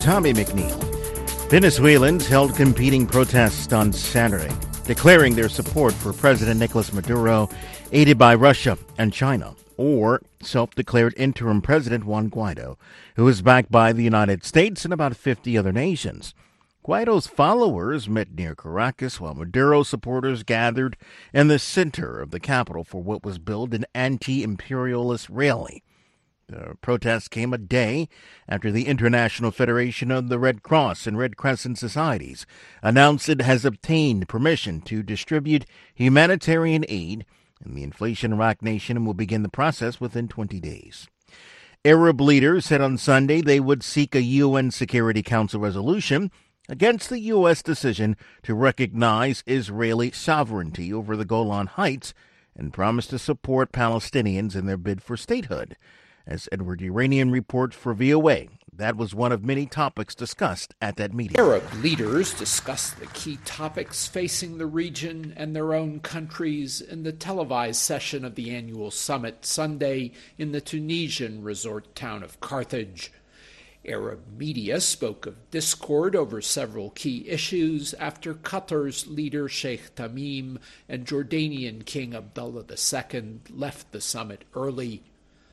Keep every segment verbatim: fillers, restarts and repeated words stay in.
Tommy McNeil. Venezuelans held competing protests on Saturday, declaring their support for President Nicolas Maduro, aided by Russia and China, or self-declared interim President Juan Guaido, who is backed by the United States and about fifty other nations. Guaido's followers met near Caracas, while Maduro supporters gathered in the center of the capital for what was billed an anti-imperialist rally. The protest came a day after the International Federation of the Red Cross and Red Crescent Societies announced it has obtained permission to distribute humanitarian aid, and the inflation-racked nation will begin the process within twenty days. Arab leaders said on Sunday they would seek a U N Security Council resolution against the U S decision to recognize Israeli sovereignty over the Golan Heights and promised to support Palestinians in their bid for statehood. As Edward Uranian reports for V O A, that was one of many topics discussed at that meeting. Arab leaders discussed the key topics facing the region and their own countries in the televised session of the annual summit Sunday in the Tunisian resort town of Carthage. Arab media spoke of discord over several key issues after Qatar's leader Sheikh Tamim and Jordanian King Abdullah the Second left the summit early.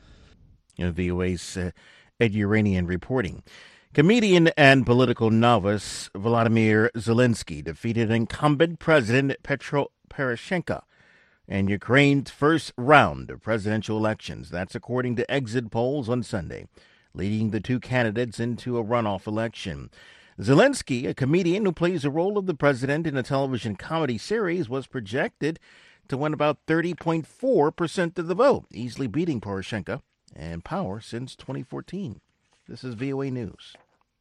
V O A's uh, Ed Uranian reporting. Comedian and political novice Vladimir Zelensky defeated incumbent President Petro Poroshenko in Ukraine's first round of presidential elections. That's according to exit polls on Sunday, leading the two candidates into a runoff election. Zelensky, a comedian who plays the role of the president in a television comedy series, was projected to win about thirty point four percent of the vote, easily beating Poroshenko and power since twenty fourteen. This is V O A News.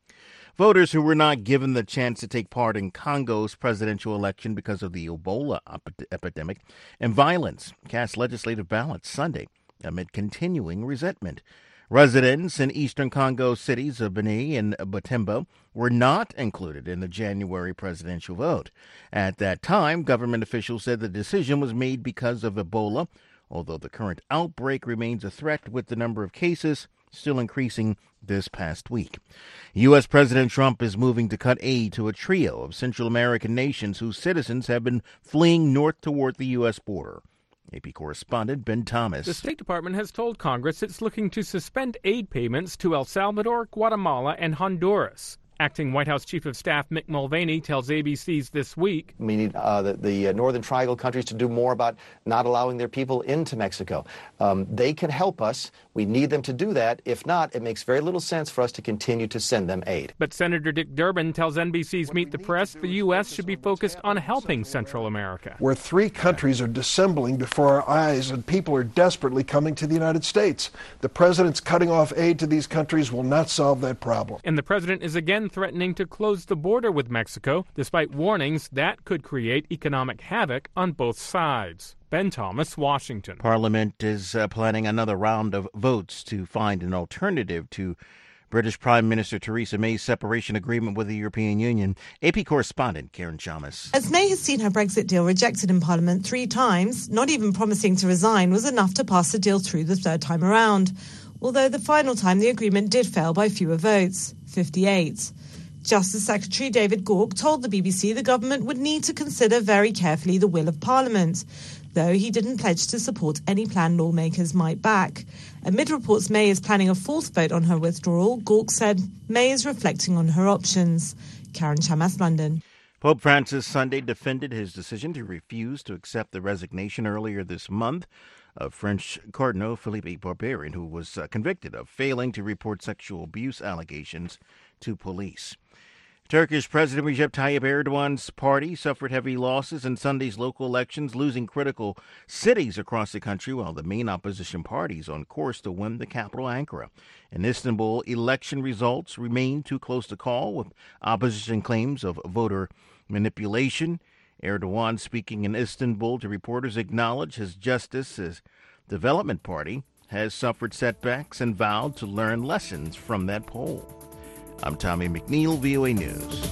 Voters who were not given the chance to take part in Congo's presidential election because of the Ebola epidemic and violence cast legislative ballots Sunday amid continuing resentment. Residents in eastern Congo cities of Beni and Butembo were not included in the January presidential vote. At that time, government officials said the decision was made because of Ebola, although the current outbreak remains a threat with the number of cases still increasing this past week. U S. President Trump is moving to cut aid to a trio of Central American nations whose citizens have been fleeing north toward the U S border. A P correspondent Ben Thomas. The State Department has told Congress it's looking to suspend aid payments to El Salvador, Guatemala, and Honduras. Acting White House Chief of Staff Mick Mulvaney tells A B C's This Week. We need uh, the, the Northern Triangle countries to do more about not allowing their people into Mexico. Um, they can help us. We need them to do that. If not, it makes very little sense for us to continue to send them aid. But Senator Dick Durbin tells N B C's Meet the Press the U S should be focused on helping Central America. Where three countries are dissembling before our eyes and people are desperately coming to the United States. The president's cutting off aid to these countries will not solve that problem. And the president is again threatening to close the border with Mexico, despite warnings that could create economic havoc on both sides. Ben Thomas, Washington. Parliament is uh, planning another round of votes to find an alternative to British Prime Minister Theresa May's separation agreement with the European Union. A P correspondent Karen Chalmers. As May has seen her Brexit deal rejected in Parliament three times, not even promising to resign was enough to pass the deal through the third time around. Although the final time the agreement did fail by fewer votes, fifty-eight. Justice Secretary David Gauke told the B B C the government would need to consider very carefully the will of Parliament, though he didn't pledge to support any plan lawmakers might back. Amid reports May is planning a fourth vote on her withdrawal, Gauke said May is reflecting on her options. Karen Chamas, London. Pope Francis Sunday defended his decision to refuse to accept the resignation earlier this month of French Cardinal Philippe Barbarian, who was uh, convicted of failing to report sexual abuse allegations to police. Turkish President Recep Tayyip Erdogan's party suffered heavy losses in Sunday's local elections, losing critical cities across the country, while the main opposition party is on course to win the capital, Ankara. In Istanbul, election results remain too close to call, with opposition claims of voter manipulation. Erdogan, speaking in Istanbul to reporters, acknowledged his Justice Development Party has suffered setbacks and vowed to learn lessons from that poll. I'm Tommy McNeil, V O A News.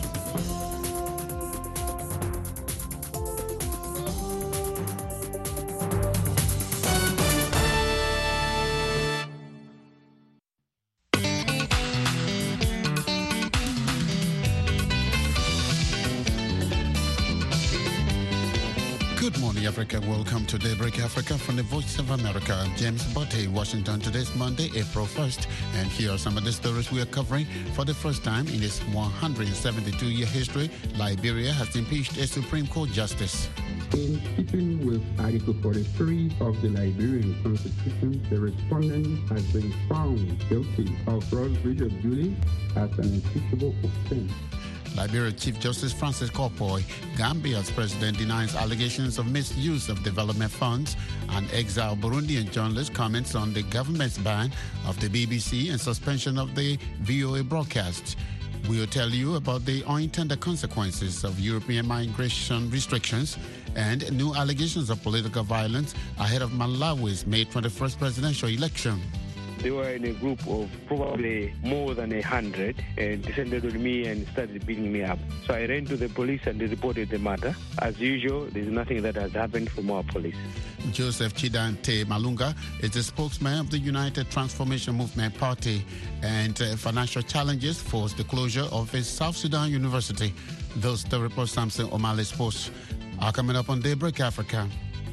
morning, Africa. Welcome to Daybreak Africa from the Voice of America. I'm James Botte, Washington. Today's Monday, April first. And here are some of the stories we are covering. For the first time in its one hundred seventy-two year history, Liberia has impeached a Supreme Court justice. In keeping with Article forty-three of the Liberian Constitution, the respondent has been found guilty of gross breach of duty as an impeachable offense. Liberia Chief Justice Francis Corpoy, Gambia's president, denies allegations of misuse of development funds, and exiled Burundian journalist comments on the government's ban of the B B C and suspension of the V O A broadcasts. We'll tell you about the unintended consequences of European migration restrictions and new allegations of political violence ahead of Malawi's May twenty-first presidential election. They were in a group of probably more than a hundred and descended on me and started beating me up. So I ran to the police and they reported the matter. As usual, there's nothing that has happened from our police. Joseph Chidante Malunga is the spokesman of the United Transformation Movement Party, and uh, financial challenges forced the closure of his South Sudan University. Those the report Samson O'Malley Sports are coming up on Daybreak Africa.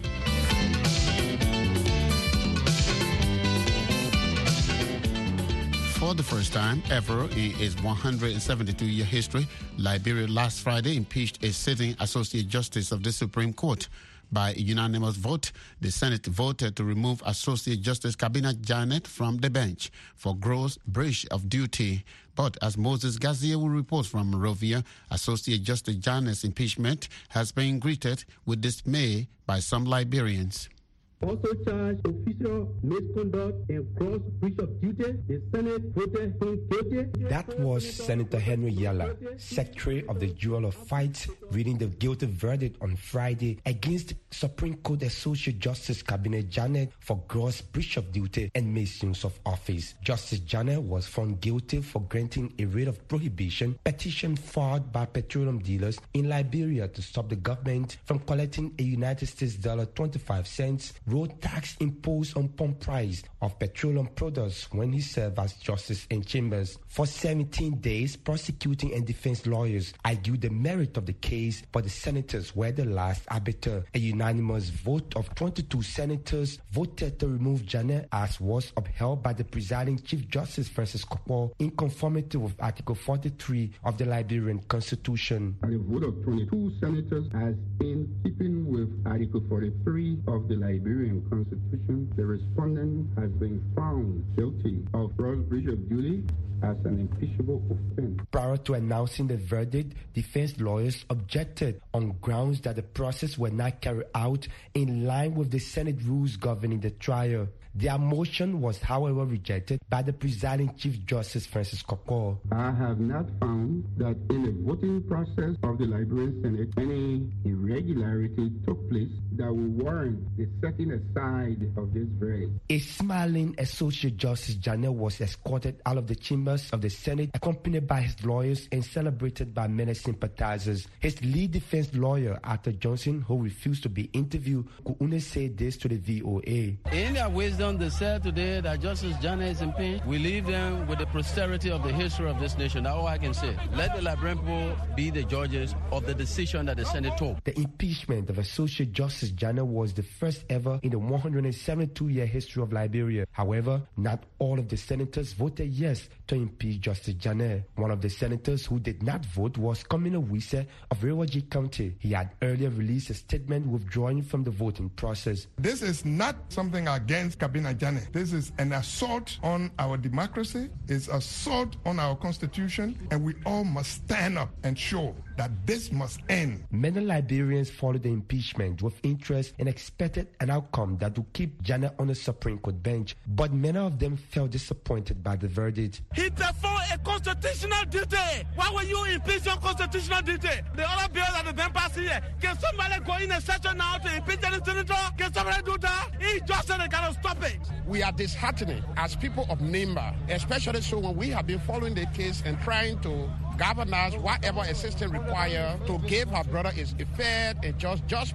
For the first time ever in its one hundred seventy-two year history, Liberia last Friday impeached a sitting Associate Justice of the Supreme Court. By a unanimous vote, the Senate voted to remove Associate Justice Kabina Janet from the bench for gross breach of duty. But as Moses Gazia will report from Monrovia, Associate Justice Janet's impeachment has been greeted with dismay by some Liberians. Also charged official misconduct and gross breach of duty, the Senate voted him guilty. That was Senator Henry Yala, Secretary of the Jewel of Fights, reading the guilty verdict on Friday against Supreme Court Associate Justice Kabina Janet for gross breach of duty and misuse of office. Justice Janet was found guilty for granting a writ of prohibition petition filed by petroleum dealers in Liberia to stop the government from collecting a United States dollar twenty-five cents road tax imposed on pump price of petroleum products when he served as justice in chambers. For seventeen days, prosecuting and defense lawyers argued the merit of the case, but the senators were the last arbiter. A unanimous vote of twenty-two senators voted to remove Janet, as was upheld by the presiding Chief Justice Francis Corpoy in conformity with Article forty-three of the Liberian Constitution. And a vote of twenty-two senators has been keeping with Article forty-three of the Liberian Constitution. The respondent has been found guilty of gross breach of duty as an impeachable offense. Prior to announcing the verdict, defense lawyers objected on grounds that the process were not carried out in line with the Senate rules governing the trial. Their motion was, however, rejected by the presiding Chief Justice Francis Corpoy. I have not found that in the voting process of the Liberian Senate, any irregularity took place that will warrant the setting aside of this verdict. A smiling Associate Justice Janet was escorted out of the chambers of the Senate, accompanied by his lawyers and celebrated by many sympathizers. His lead defense lawyer, Arthur Johnson, who refused to be interviewed, could only say this to the V O A. In their wisdom, they said today that Justice Janet is impeached. We leave them with the posterity of the history of this nation. That's all I can say. Let the Liberian people be the judges of the decision that the Senate took. The impeachment of Associate Justice Janet was the first ever in the one hundred seventy-two year history of Liberia. However, not all of the senators voted yes to impeach Justice Janet. One of the senators who did not vote was Commissioner Wise of Rewaji County. He had earlier released a statement withdrawing from the voting process. This is not something against Kabina Janet. This is an assault on our democracy. It's assault on our constitution, and we all must stand up and show that this must end. Many Liberians followed the impeachment with interest and expected an outcome that would keep Janet on the Supreme Court bench, but many of them felt disappointed by the verdict. He performed a constitutional duty. Why were you impeach your constitutional duty? The other bills that the then passed here, can somebody go in a session now to impeach the senator? Can somebody do that? He just said they cannot stop it. We are disheartened as people of Nimba, especially so when we have been following the case and trying to govern us whatever assistance required to give our brother is a fair and just judgment.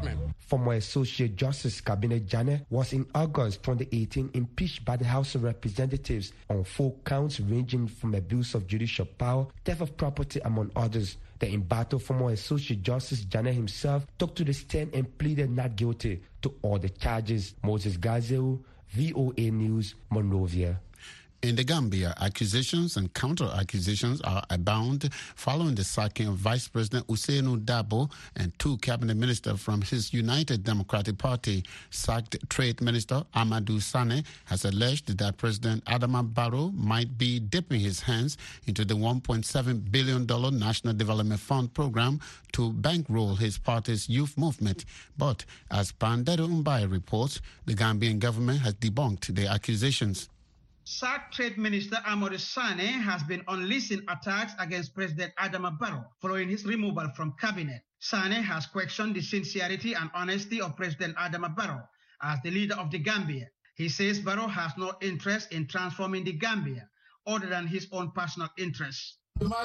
Former Associate Justice Cabinet Janneh was in August twenty eighteen impeached by the House of Representatives on four counts ranging from abuse of judicial power, theft of property, among others. The embattled former Associate Justice Janneh himself took to the stand and pleaded not guilty to all the charges. Moses Gazeu, V O A News, Monrovia. In the Gambia, accusations and counter-accusations are abound following the sacking of Vice President Ousainou Darboe and two cabinet ministers from his United Democratic Party. Sacked Trade Minister Amadou Sane has alleged that President Adama Barrow might be dipping his hands into the one point seven billion dollars National Development Fund program to bankroll his party's youth movement. But as Pandero Mbaye reports, the Gambian government has debunked the accusations. Sacked Trade Minister Amadou Sane has been unleashing attacks against President Adama Barrow following his removal from cabinet. Sane has questioned the sincerity and honesty of President Adama Barrow as the leader of the Gambia. He says Barrow has no interest in transforming the Gambia other than his own personal interests.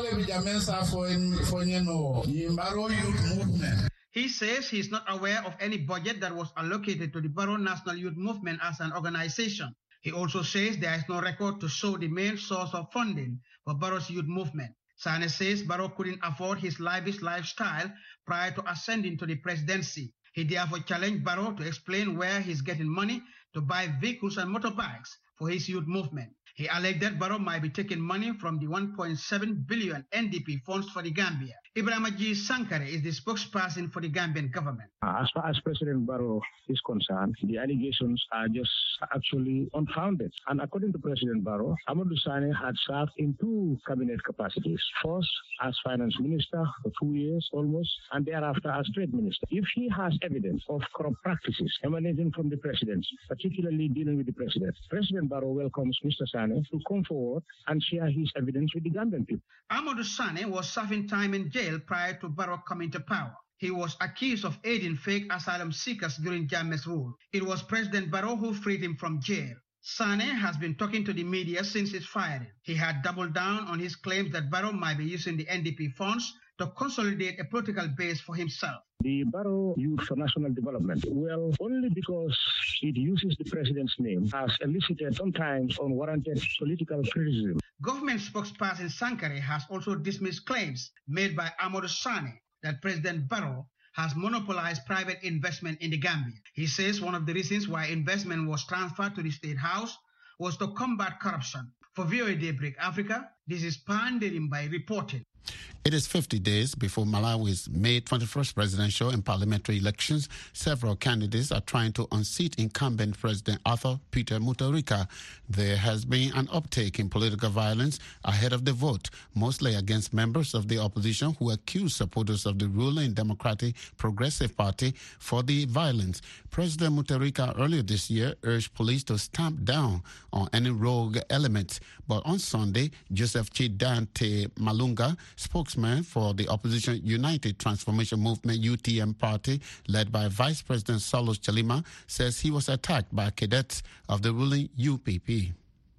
He says he is not aware of any budget that was allocated to the Barrow National Youth Movement as an organization. He also says there is no record to show the main source of funding for Barrow's youth movement. Sane says Barrow couldn't afford his lavish lifestyle prior to ascending to the presidency. He therefore challenged Barrow to explain where he's getting money to buy vehicles and motorbikes for his youth movement. He alleged that Barrow might be taking money from the one point seven billion N D P funds for the Gambia. Ibrahima G. Sankare is the spokesperson for the Gambian government. As far as President Barrow is concerned, the allegations are just actually unfounded. And according to President Barrow, Amadou Sane had served in two cabinet capacities. First, as finance minister for two years almost, and thereafter as trade minister. If he has evidence of corrupt practices emanating from the presidency, particularly dealing with the president, President Barrow welcomes Mister Sane to come forward and share his evidence with the Gambian people. Amadou Sane was serving time in jail prior to Barrow coming to power. He was accused of aiding fake asylum seekers during Jammeh's rule. It was President Barrow who freed him from jail. Sane has been talking to the media since his firing. He had doubled down on his claims that Barrow might be using the N D P funds to consolidate a political base for himself. The Barrow Youth for National Development, well, only because it uses the president's name, has elicited sometimes unwarranted political criticism. Government spokesperson Sankare has also dismissed claims made by Amadou Sane that President Barrow has monopolized private investment in the Gambia. He says one of the reasons why investment was transferred to the State House was to combat corruption. For V O A Daybreak Africa, this is Pandero Mbaye reporting. It is fifty days before Malawi's May twenty-first presidential and parliamentary elections. Several candidates are trying to unseat incumbent President Arthur Peter Mutharika. There has been an uptake in political violence ahead of the vote, mostly against members of the opposition who accuse supporters of the ruling Democratic Progressive Party for the violence. President Mutharika earlier this year urged police to stamp down on any rogue elements. But on Sunday, Joseph Chidante Malunga, spokesman for the opposition United Transformation Movement U T M party, led by Vice President Saulos Chalima, says he was attacked by cadets of the ruling U P P.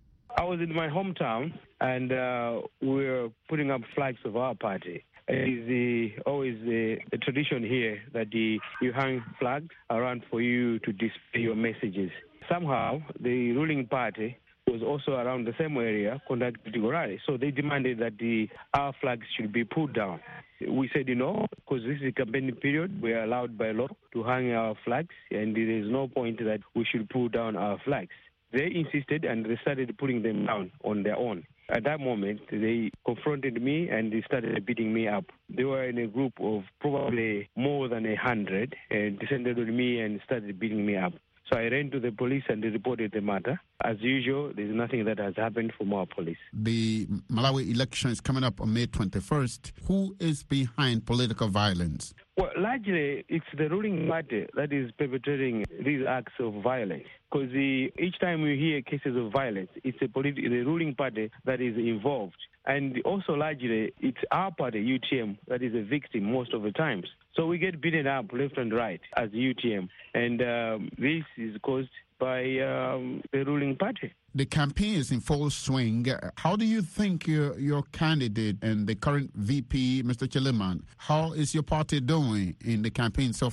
I was in my hometown, and uh, we were putting up flags of our party. It is the, always the, the tradition here that the, you hang flags around for you to display your messages. Somehow, the ruling party was also around the same area conducting the rally. So they demanded that the our flags should be pulled down. We said, you know, because this is a campaign period, we are allowed by law to hang our flags, and there is no point that we should pull down our flags. They insisted, and they started putting them down on their own. At that moment, they confronted me and they started beating me up. They were in a group of probably more than a hundred and descended on me and started beating me up. So I ran to the police and they reported the matter. As usual, there's nothing that has happened from our police. The Malawi election is coming up on May twenty-first. Who is behind political violence? Well, largely, it's the ruling party that is perpetrating these acts of violence. Because each time we hear cases of violence, it's a politi- the ruling party that is involved. And also, largely, it's our party, U T M, that is a victim most of the times. So we get beaten up left and right as U T M. And um, this is caused by um, the ruling party. The campaign is in full swing. How do you think your, your candidate and the current V P, Mister Chiliman, how is your party doing in the campaign so far?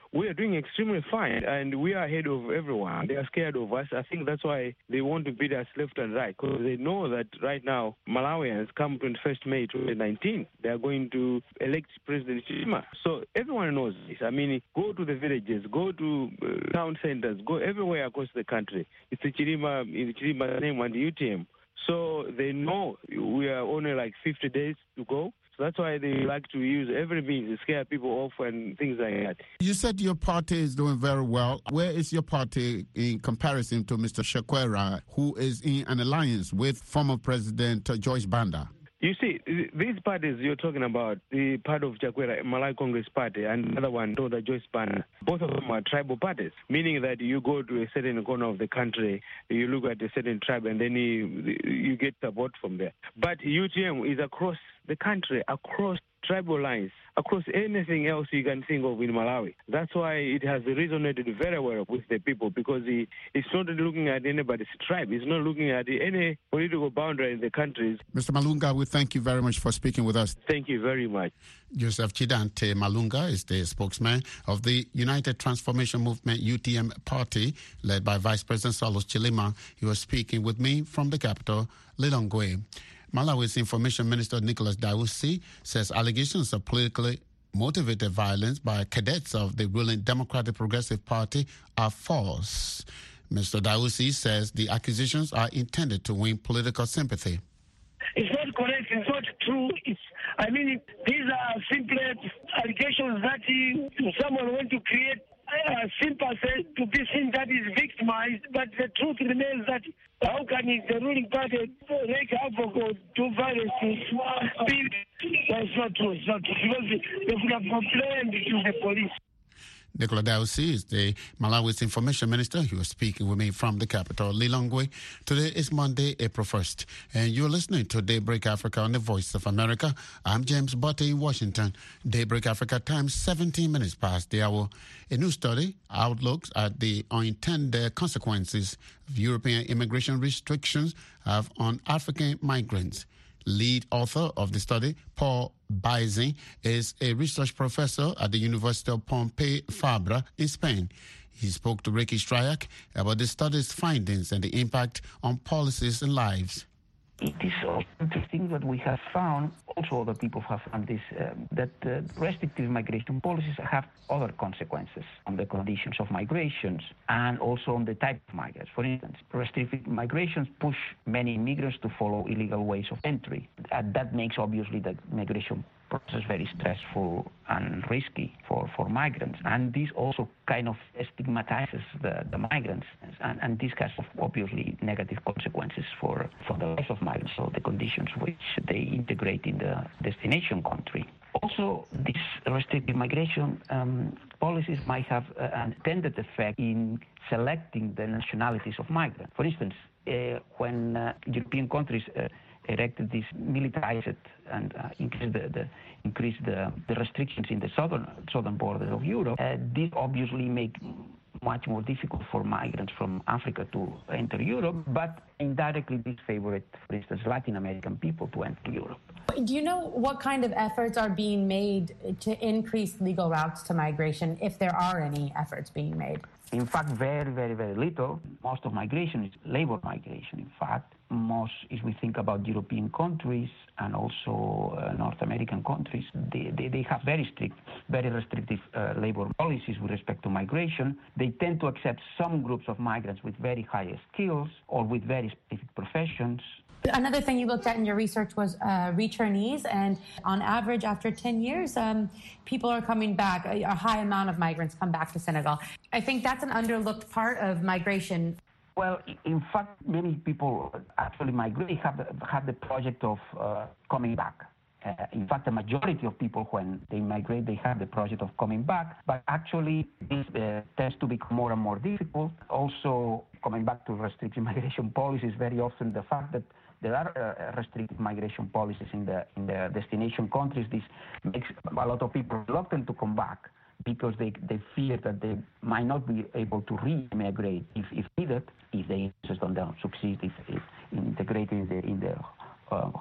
we are doing extremely fine, and we are ahead of everyone. They are scared of us. I think that's why they want to beat us left and right, because they know that right now Malawians, come twenty-first of May twenty nineteen, they are going to elect President Chilima. So everyone knows this. I mean, go to the villages, go to uh, town centers, go everywhere across the country. It's the Chilima, it's Chilima's name and the U T M. So they know we are only like fifty days to go. So that's why they like to use every means to scare people off and things like that. You said your party is doing very well. Where is your party in comparison to Mister Chakwera, who is in an alliance with former President Joyce Banda? You see, these parties you're talking about, the part of Chakwera, Malawi Congress Party, and another one, the Joyce Banda, both of them are tribal parties, meaning that you go to a certain corner of the country, you look at a certain tribe, and then you, you get support from there. But U T M is across the country, across tribal lines, across anything else you can think of in Malawi. That's why it has resonated very well with the people, because he, it's not looking at anybody's tribe. It's not looking at any political boundary in the countries. Mister Malunga, we thank you very much for speaking with us. Thank you very much. Joseph Chidante Malunga is the spokesman of the United Transformation Movement U T M party, led by Vice President Saulos Chilima. He was speaking with me from the capital, Lilongwe. Malawi's Information Minister Nicholas Dawusi says allegations of politically motivated violence by cadets of the ruling Democratic Progressive Party are false. Mister Dawusi says the accusations are intended to win political sympathy. It's not correct. It's not true. It's, I mean, these are simple allegations that he, someone wants to create uh, sympathy to be seen that is victimized. But the truth remains that how can the ruling party make havoc do violence to people? That's not true. It's not true. Because they would have complained to the police. Nicola Dawusi is the Malawi's Information Minister. He was speaking with me from the capital, Lilongwe. Today is Monday, April first, and you're listening to Daybreak Africa on the Voice of America. I'm James Botte in Washington. Daybreak Africa time, seventeen minutes past the hour. A new study outlooks at the unintended consequences of European immigration restrictions have on African migrants. Lead author of the study, Paul Baizin, is a research professor at the University of Pompeu Fabra in Spain. He spoke to Ricky Stryak about the study's findings and the impact on policies and lives. It is so interesting that we have found, also other people have found this, uh, that uh, restrictive migration policies have other consequences on the conditions of migrations and also on the type of migrants. For instance, restrictive migrations push many immigrants to follow illegal ways of entry. And that makes obviously the migration process very stressful and risky for, for migrants. And this also kind of stigmatizes the, the migrants. And, and this has obviously negative consequences for, for the life of migrants, so the conditions which they integrate in the destination country. Also, these restrictive migration um, policies might have uh, an intended effect in selecting the nationalities of migrants. For instance, uh, when uh, European countries uh, erected this militarized and uh, increased the, the increased the, the restrictions in the southern southern border of Europe, uh, this obviously make much more difficult for migrants from Africa to enter Europe, but indirectly this favored, for instance, Latin American people to enter Europe. Do you know what kind of efforts are being made to increase legal routes to migration, if there are any efforts being made? In fact, very, very, very little. Most of migration is labor migration, in fact. Most, if we think about European countries and also uh, North American countries, they, they, they have very strict, very restrictive uh, labor policies with respect to migration. They tend to accept some groups of migrants with very high skills or with very specific professions. Another thing you looked at in your research was uh, returnees, and on average, after ten years, um, people are coming back. A, a high amount of migrants come back to Senegal. I think that's an underlooked part of migration. Well, in fact, many people actually migrate, have the, have the project of uh, coming back. Uh, in fact, the majority of people, when they migrate, they have the project of coming back. But actually, this uh, tends to become more and more difficult. Also, coming back to restrictive migration policies, very often the fact that there are uh, restrictive migration policies in the in the destination countries. This makes a lot of people reluctant to come back because they, they fear that they might not be able to re-migrate if, if needed, if they just don't succeed if, if integrating in the in the uh,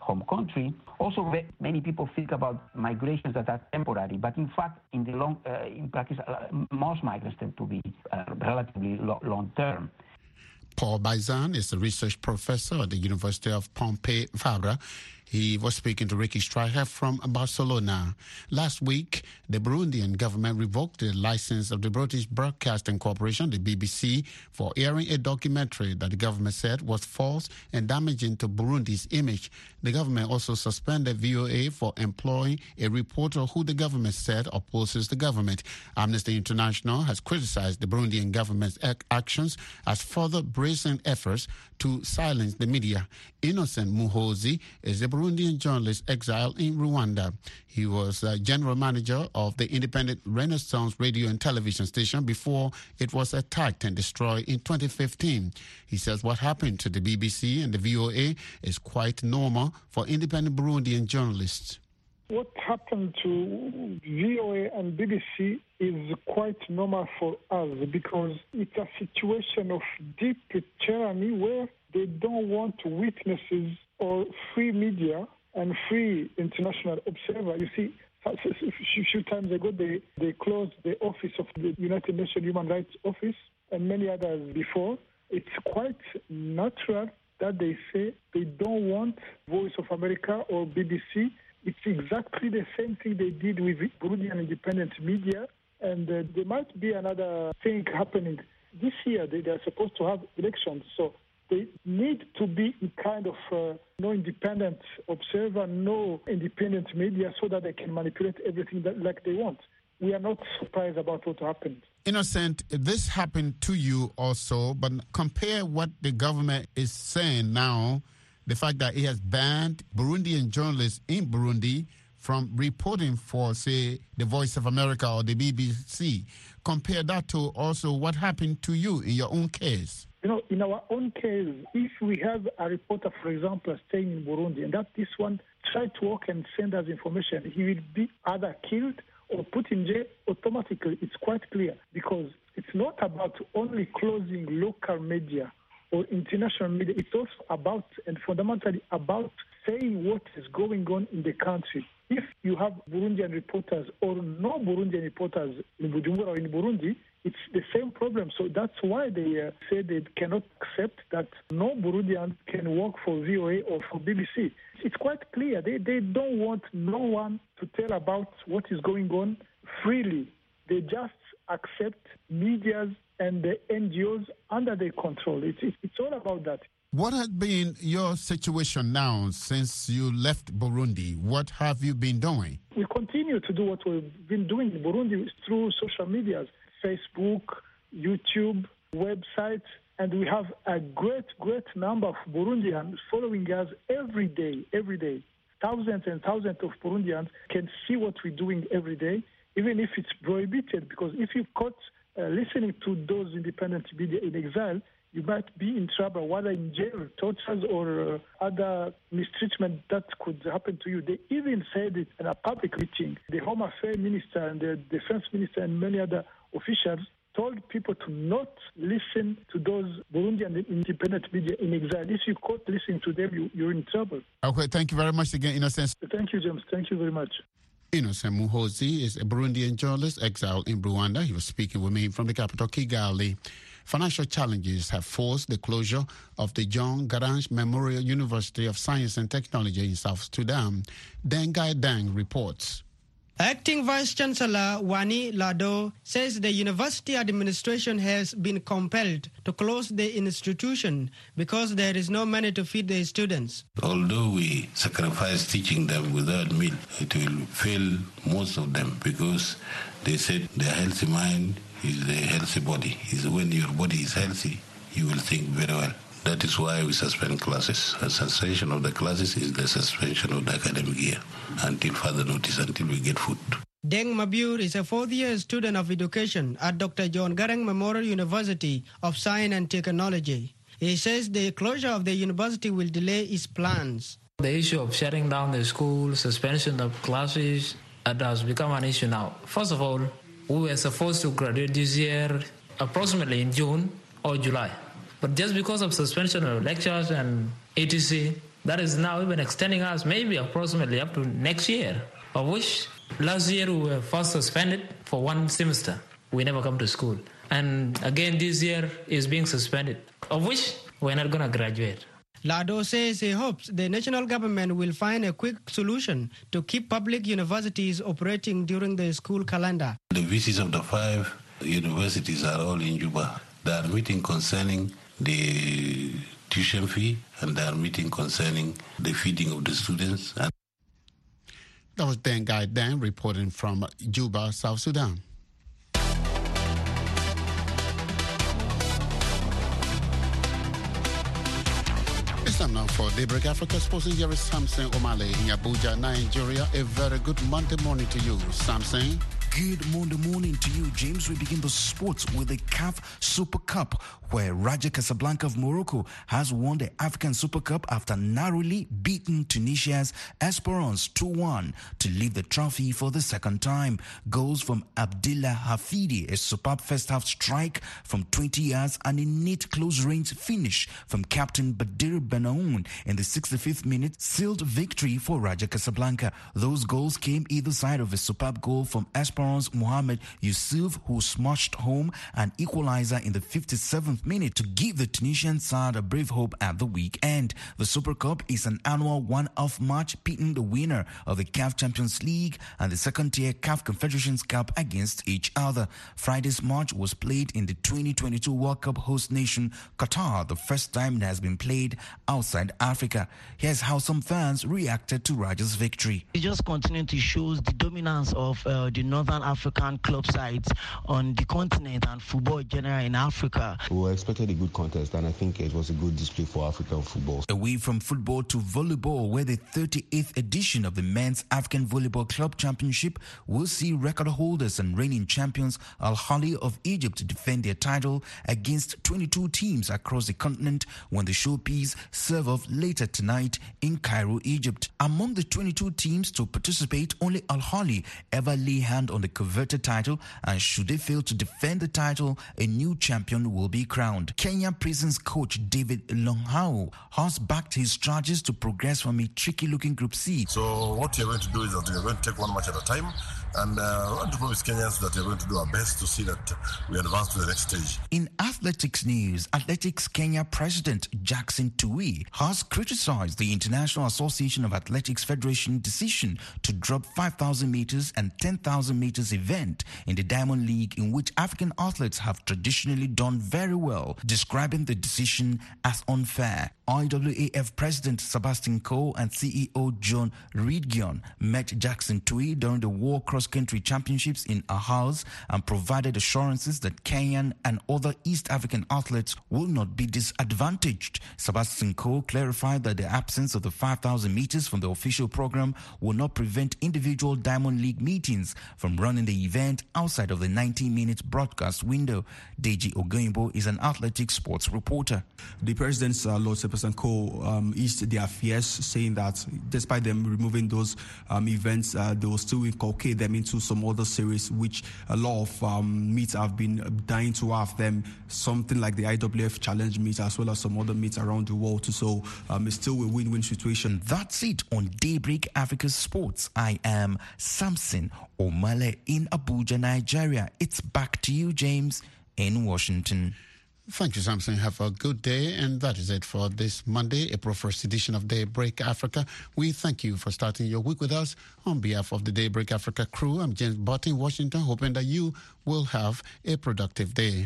home country. Also, many people think about migrations that are temporary, but in fact, in the long, uh, in practice, uh, most migrants tend to be uh, relatively lo- long term. Paul Baizan is a research professor at the University of Pompeu Fabra. He was speaking to Ricky Stryker from Barcelona. Last week, the Burundian government revoked the license of the British Broadcasting Corporation, the B B C, for airing a documentary that the government said was false and damaging to Burundi's image. The government also suspended V O A for employing a reporter who the government said opposes the government. Amnesty International has criticized the Burundian government's ac- actions as further brazen efforts to silence the media. Innocent Muhozi is a Burundian journalist exiled in Rwanda. He was uh, general manager of the independent Renaissance radio and television station before it was attacked and destroyed in twenty fifteen. He says what happened to the B B C and the V O A is quite normal for independent Burundian journalists. What happened to V O A and B B C is quite normal for us because it's a situation of deep tyranny where they don't want witnesses or free media and free international observer. You see, a few times ago they, they closed the office of the United Nations Human Rights Office and many others before. It's quite natural that they say they don't want Voice of America or B B C. It's exactly the same thing they did with Burundian independent media, and uh, there might be another thing happening. This year they, they're supposed to have elections, so they need to be in kind of uh, no independent observer, no independent media, so that they can manipulate everything that, like they want. We are not surprised about what happened. Innocent, this happened to you also, but compare what the government is saying now, the fact that it has banned Burundian journalists in Burundi from reporting for, say, the Voice of America or the B B C. Compare that to also what happened to you in your own case. You know, in our own case, if we have a reporter, for example, staying in Burundi, and that this one tried to work and send us information, he will be either killed or put in jail automatically. It's quite clear, because it's not about only closing local media or international media. It's also about, and fundamentally about, saying what is going on in the country. If you have Burundian reporters or no Burundian reporters in Bujumbura or in Burundi, it's the same problem. So that's why they uh, say they cannot accept that no Burundian can work for V O A or for B B C. It's quite clear. They, they don't want no one to tell about what is going on freely. They just accept medias and the N G Os under their control. It's, it's all about that. What has been your situation now since you left Burundi? What have you been doing? We continue to do what we've been doing in Burundi through social medias, Facebook, YouTube, websites, and we have a great, great number of Burundians following us every day, every day. Thousands and thousands of Burundians can see what we're doing every day, even if it's prohibited, because if you're caught uh, listening to those independent media in exile, you might be in trouble, whether in jail, tortures, or uh, other mistreatment that could happen to you. They even said it in a public meeting. The Home Affairs Minister and the Defense Minister and many other officials told people to not listen to those Burundian independent media in exile. If you caught listening to them, you, you're in trouble. Okay, thank you very much again, Innocent. Thank you, James. Thank you very much. Innocent Muhozi is a Burundian journalist exiled in Rwanda. He was speaking with me from the capital, Kigali. Financial challenges have forced the closure of the John Garang Memorial University of Science and Technology in South Sudan. Dengai Dang reports. Acting Vice-Chancellor Wani Lado says the university administration has been compelled to close the institution because there is no money to feed the students. Although we sacrifice teaching them without meal, it will fail most of them because they said the healthy mind is the healthy body. Is when your body is healthy, you will think very well. That is why we suspend classes. A suspension of the classes is the suspension of the academic year until further notice, until we get food. Deng Mabur is a fourth-year student of education at Doctor John Garang Memorial University of Science and Technology. He says the closure of the university will delay his plans. The issue of shutting down the school, suspension of classes, it has become an issue now. First of all, we were supposed to graduate this year approximately in June or July. But just because of suspension of lectures and et cetera, That is now even extending us maybe approximately up to next year, of which last year we were first suspended for one semester. We never come to school. And again, this year is being suspended, of which we're not going to graduate. Lado says he hopes the national government will find a quick solution to keep public universities operating during the school calendar. The V Cs of the five universities are all in Juba. They are meeting concerning the tuition fee, and they are meeting concerning the feeding of the students. And that was Dan Guy Dan reporting from Juba, South Sudan. It's time now for Daybreak Africa Sports. Here is Samson Omale in Abuja, Nigeria. A very good Monday morning to you, Samson. Good Monday morning to you, James. We begin the sports with the C A F Super Cup, where Raja Casablanca of Morocco has won the African Super Cup after narrowly beating Tunisia's Esperance two one to leave the trophy for the second time. Goals from Abdillah Hafidi, a superb first-half strike from twenty yards, and a neat close-range finish from captain Badir Benaoun in the sixty-fifth minute sealed victory for Raja Casablanca. Those goals came either side of a superb goal from Esperance Mohamed Yusuf, who smashed home an equalizer in the fifty-seventh minute to give the Tunisian side a brave hope at the weekend. The Super Cup is an annual one-off match pitting the winner of the C A F Champions League and the second-tier C A F Confederations Cup against each other. Friday's match was played in the twenty twenty-two World Cup host nation Qatar, the first time it has been played outside Africa. Here's how some fans reacted to Raja's victory. It just continues to show the dominance of uh, the Northern African club sides on the continent and football in general in Africa. We expected a good contest, and I think it was a good display for African football. Away from football to volleyball, where the thirty-eighth edition of the Men's African Volleyball Club Championship will see record holders and reigning champions Al Ahly of Egypt defend their title against twenty-two teams across the continent when the showpiece serve off later tonight in Cairo, Egypt. Among the twenty-two teams to participate, only Al Ahly ever lay hand on the coveted title, and should they fail to defend the title, a new champion will be crowned. Kenya Prisons coach David Longhao has backed his charges to progress from a tricky-looking Group C. So what you're going to do is that you're going to take one match at a time, and uh, I want to promise Kenyans that you're going to do our best to see that we advance to the next stage. In athletics news, Athletics Kenya President Jackson Tuwei has criticized the International Association of Athletics Federation decision to drop five thousand meters and ten thousand meters event in the Diamond League, in which African athletes have traditionally done very well, describing the decision as unfair. I W A F President Sebastian Coe and C E O John Reedgion met Jackson Tuwei during the World Cross Country Championships in Aarhus and provided assurances that Kenyan and other East African athletes will not be disadvantaged. Sebastian Coe clarified that the absence of the five thousand meters from the official program will not prevent individual Diamond League meetings from running the event outside of the ninety minute broadcast window. Deji Ogoyimbo is an athletics sports reporter. The president's uh, Lord Sebastian Co um, eased their fears, saying that despite them removing those um, events, uh, they will still inculcate them into some other series, which a lot of um, meets have been dying to have them, something like the I W F Challenge meet, as well as some other meets around the world. So um, it's still a win-win situation. That's it on Daybreak Africa Sports. I am Samson Omale in Abuja, Nigeria. It's back to you, James, in Washington. Thank you, Samson. Have a good day. And that is it for this Monday, April first edition of Daybreak Africa. We thank you for starting your week with us. On behalf of the Daybreak Africa crew, I'm James Butt in Washington, hoping that you will have a productive day.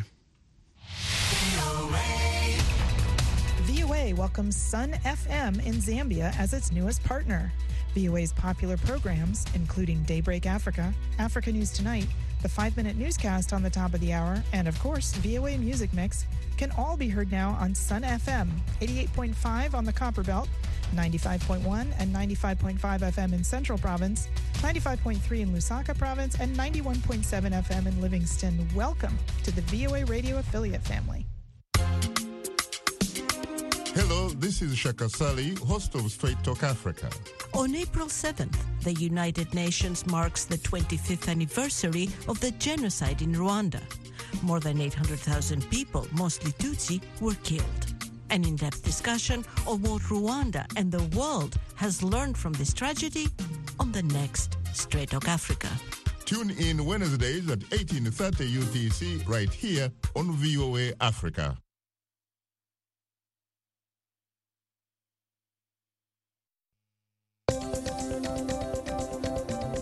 V O A welcomes Sun F M in Zambia as its newest partner. V O A's popular programs, including Daybreak Africa, Africa News Tonight, the five-minute newscast on the top of the hour, and, of course, V O A Music Mix, can all be heard now on Sun F M, eighty-eight point five on the Copperbelt, ninety-five point one and ninety-five point five F M in Central Province, ninety-five point three in Lusaka Province, and ninety-one point seven F M in Livingston. Welcome to the V O A Radio affiliate family. Hello, this is Shaka Sali, host of Straight Talk Africa. On April seventh, the United Nations marks the twenty-fifth anniversary of the genocide in Rwanda. More than eight hundred thousand people, mostly Tutsi, were killed. An in-depth discussion of what Rwanda and the world has learned from this tragedy on the next Straight Talk Africa. Tune in Wednesdays at eighteen thirty U T C right here on V O A Africa.